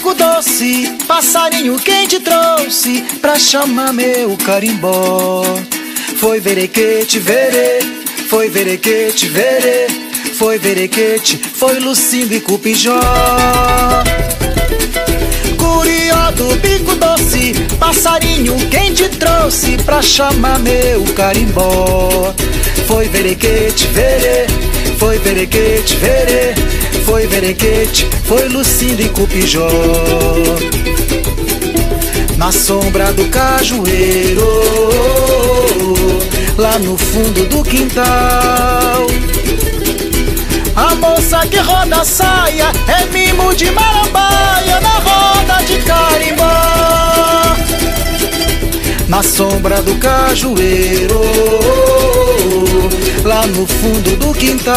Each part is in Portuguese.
bico doce, passarinho quem te trouxe pra chamar meu carimbó. Foi verequete, verê, foi verequete, verê, foi verequete, foi Lucindo e Cupijó. Curió do bico doce, passarinho quem te trouxe pra chamar meu carimbó. Foi verequete, verê, foi verequete, verê, foi verequete, foi Lucindo e Cupijó. Na sombra do cajueiro, lá no fundo do quintal, a moça que roda a saia é mimo de marambaia na roda de carimbó. Na sombra do cajueiro, lá no fundo do quintal,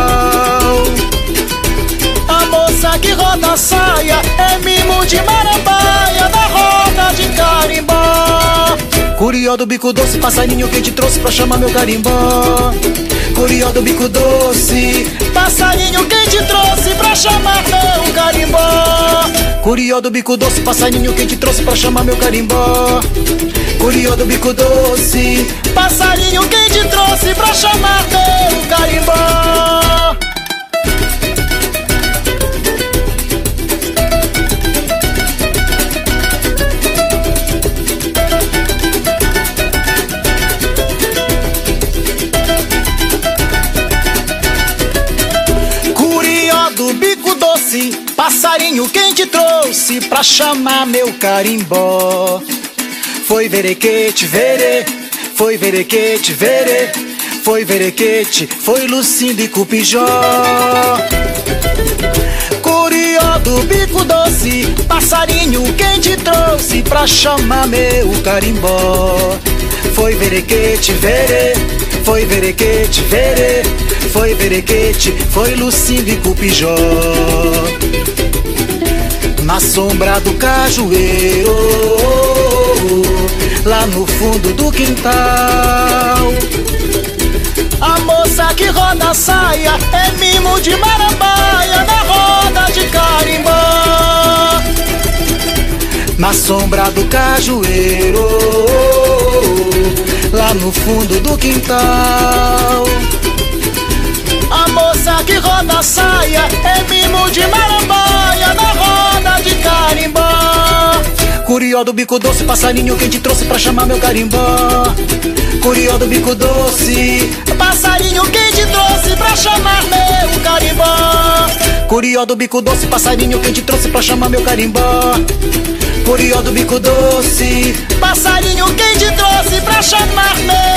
a moça que roda a saia é mimo de marambaia na roda de carimbó. Curió do bico doce, passarinho quem te trouxe pra chamar meu carimbó. Curió do bico doce, passarinho quem te trouxe pra chamar meu carimbó. Curió do bico doce, passarinho quem te trouxe pra chamar meu carimbó. Curió do bico doce, passarinho quem te trouxe pra chamar meu carimbó. Do bico doce, passarinho quem te trouxe pra chamar meu carimbó. Foi verequete, verê, foi verequete, verê, foi verequete, foi Lucindo e Cupijó. Curió do bico doce, passarinho quem te trouxe pra chamar meu carimbó. Foi verequete, verê, foi verequete, verê, foi verequete, foi Lucindo e Cupijó. Na sombra do cajueiro, lá no fundo do quintal, a moça que roda a saia é mimo de marambaia na roda de carimbó. Na sombra do cajueiro, lá no fundo do quintal, a moça que roda a saia é mimo de marambaia na roda de carimbó. Curió do bico doce, passarinho quem te trouxe pra chamar meu carimbó. Curió do bico doce, passarinho quem te trouxe pra chamar meu carimbó. Curió do bico doce, passarinho quem te trouxe pra chamar meu carimbó. Curió do bico doce, passarinho quem te trouxe pra chamar meu